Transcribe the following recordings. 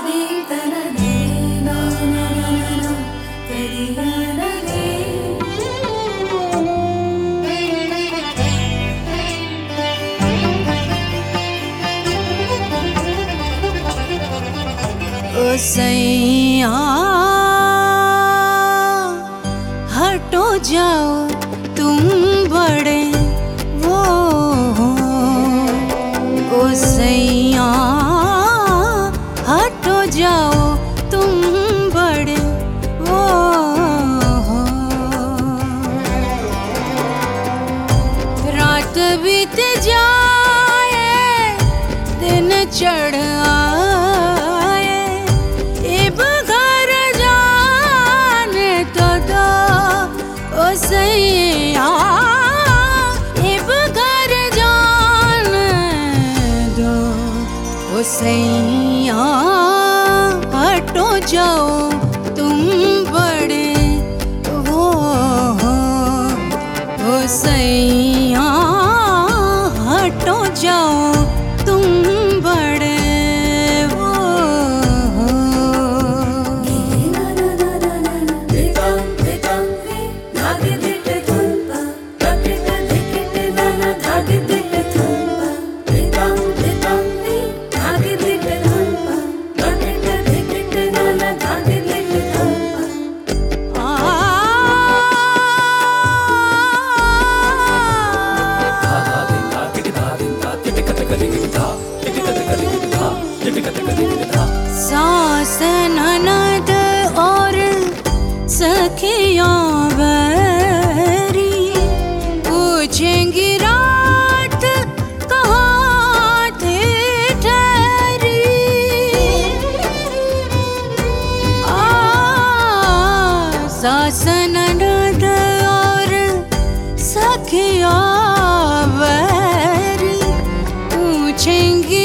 सैया हटो जाओ तुम बड़े वो हो। ओ सैया हटो जाओ तुम बड़े वो हो। रात बीत जाए दिन चढ़ सैया इब घर जाने दो। ओ सैया हटो जाओ तुम बड़े वो हो। ओ सैया हटो जाओ तुम बड़े वो हो। सास ननद और सखियाँ बैरी पूछेंगी रात कहाँ थी ठहरी। सास ननद और सखियाँ बैरी पूछेंगी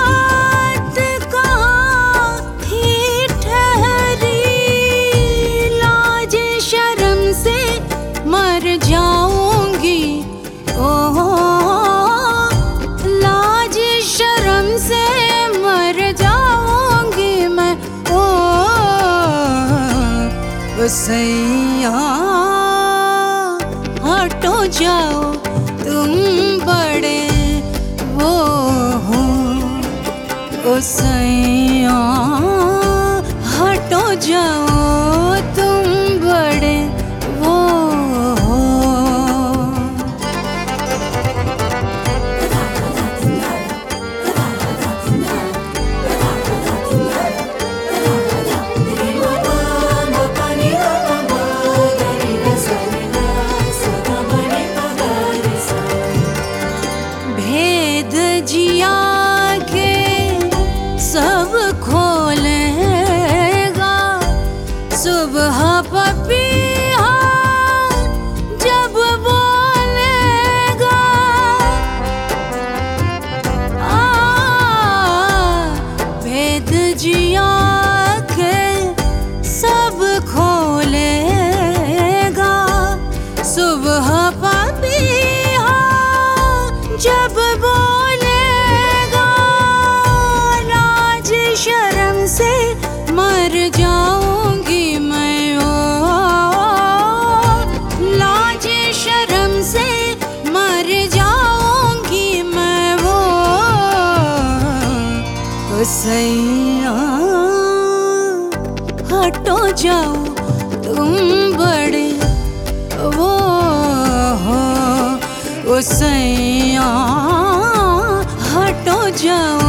मर जाऊंगी। ओहो लाज शर्म से मर जाऊंगी मैं। ओ सैया हटो जाओ तुम बड़े वो हो। ओ सैया हटो जाओ तुम बड़े वो हो। भेद जिया के सब खोलेगा सुबह पपीहा जब बोलेगा। भेद जिया के सब खोलेगा सुबह पपीहा जब बोलेगा। लाज शर्म से मर जाऊंगी मैं। ओ लाज शर्म से मर जाऊंगी मैं वो। ओ सैया हटो जाओ तुम बड़े वो हो। ओ सैया हटो जाओ